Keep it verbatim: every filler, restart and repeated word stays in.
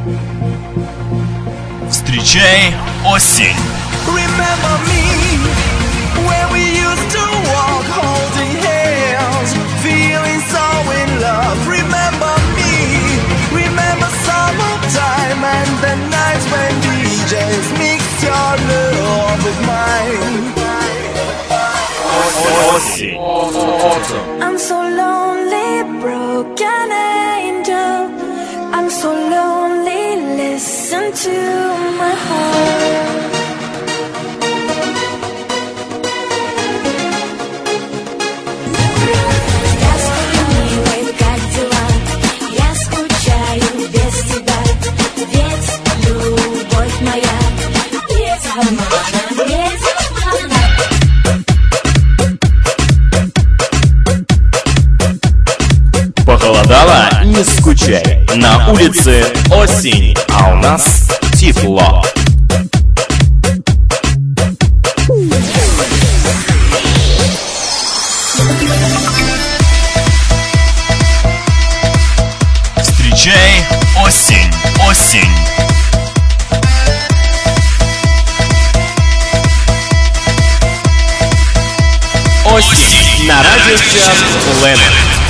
Встречай осень. Remember me when we used to walk holding hands, feeling so in love. Remember me, remember summertime and the nights when D Js mixed your love with mine. Осень. I'm so lonely, broken angel. I'm so lonely, listen to my heart. Я скучаю, милый, как дела? Я скучаю без тебя. Ведь любовь моя без обмана, без обмана. Похолодало? Не скучай. На улице осень, а у нас тепло. Встречай осень, осень. Осень на радио Just Lemon.